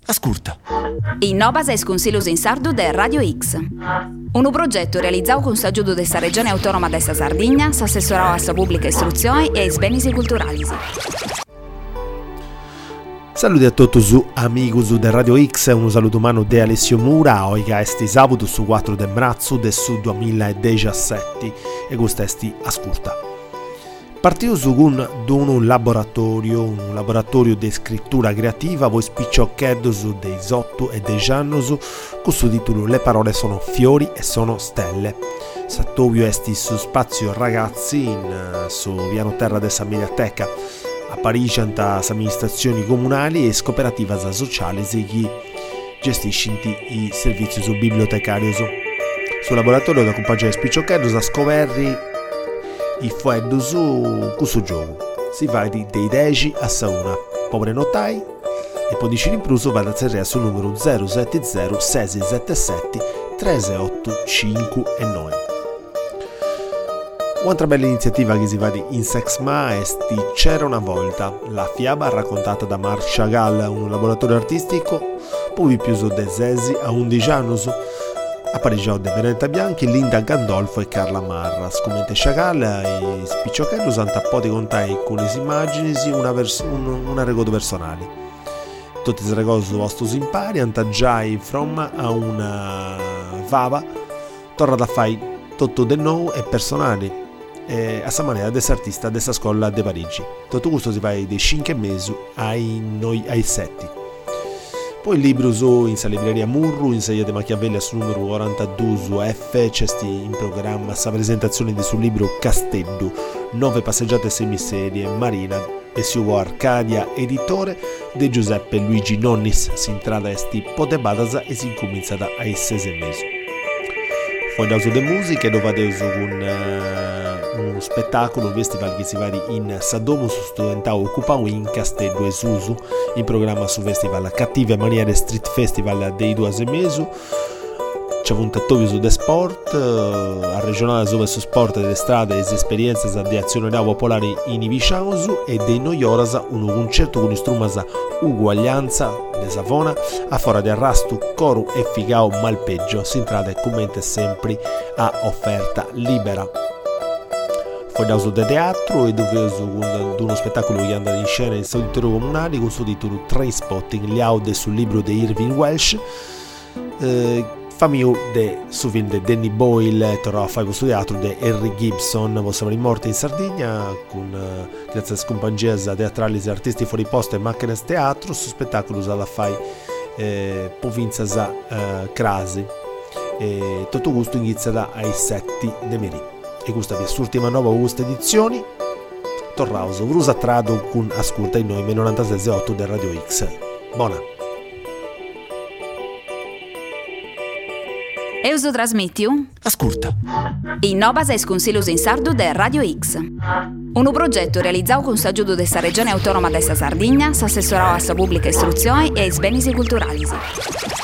Ascolta. Innovas es Consiglios in Sardu de Radio X. Un progetto realizzato con s'aggiudo della Regione Autonoma de sa Sardegna, s'assessorò a sa pubblica istruzione e ai beni culturali. Saluti a tutti amigos de Radio X, un saluto umano de Alessio Mura, oggi è sabato su 4 de marzo del 2017 e questo è Ascolta. Partito con un laboratorio di scrittura creativa, voi spiccioccheddo su dei 8 e dei anni, con su titolo Le parole sono fiori e sono stelle. Sattovio esti su spazio ragazzi su piano terra della mediateca, a Parigi anta amministrazioni comunali e cooperative sociali che gestiscono i servizi su bibliotecari. Sul laboratorio da compagnia spiccioccheddo a scoperri i fueddos con su gioco. Si va dei 10 a 1. Povere notai e poi dici l'impruso vada a serrare sul numero 070 677 385 e 9. Un'altra bella iniziativa che si va di Insexma è C'era una volta, la fiaba raccontata da Marc Chagall, un laboratorio artistico, poi più su de 6 a 11 anni, a Parigi de Veneta Bianchi, Linda Gandolfo e Carla Marra. Scommente Chagall e spicciochello santa poti contai con le immagini una regodo personali. Tutti i regodi vostri impari antaggiai from a una vava torna da fai tutto de nou e personali a sa maniera des artista dessa scuola de Parigi. Tutto questo si va dai 5 mesi ai 7. Poi il libro in sa libreria Murru, in Saia de Machiavelli sul numero 42 F, c'è in programma sa presentazione sul libro Castello, 9 passeggiate semiserie, Marina, e Siugo Arcadia, editore, de Giuseppe Luigi Nonnis, si intrada esti Potebadas e si incomincia da ai 6 mesi. Poi da de musiche dove adesso con uno spettacolo, un festival che si va in Sadomo su studentao occupao in Castello e Susu, in programma su festival Cattive Maniere Street Festival dei 2 mesi. C'è un tattoio su de sport, a regionale dove su sport delle strade e esperienze di azione popolare in Ivisciausu e dei Noioras un concerto con strumasa uguaglianza de Savona a fora di arrasto, coro e figao malpeggio, si intrada e commenta sempre a offerta libera. Fogliato de teatro e dove uno spettacolo che anda in scena in auditorio comunali con il suo titolo Trainspotting, gli aude sul libro di Irving Welsh. Famio de su film di Danny Boyle tornò a fare questo teatro di Henry Gibson, vostra morte in Sardegna con grazie a compagnie teatrali e artisti fuori posto e macchine teatro su spettacolo usato a fare provincia crasi e tutto questo inizia ai 7 de meri e questa è l'ultima nuova questa edizione tornavo Brusa Trado con ascolta in noi 96.8 del Radio X. Buona. Euso trasmitiu? Ascolta. Innovas es Consiglios in Sardu de Radio X. Un progetto realizzato con s'aggiudo della Regione Autonoma de sa Sardegna, s'assessorò a sa pubblica istruzione e ai beni culturali.